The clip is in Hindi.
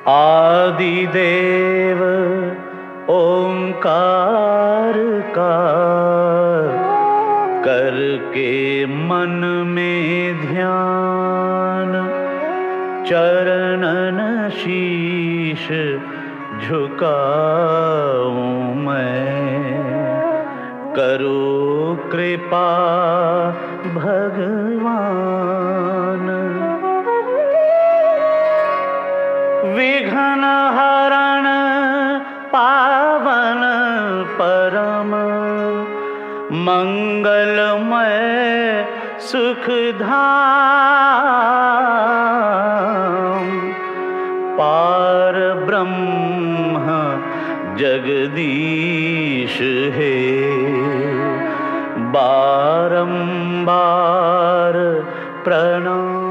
आदिदेव ओंकार का करके मन में ध्यान, चरणन शीश झुकाऊं मैं। करो कृपा भगवान, विघ्न हरण पावन परम मंगलमय सुखधाम। पार ब्रह्म जगदीश है, बारंबार प्रणाम।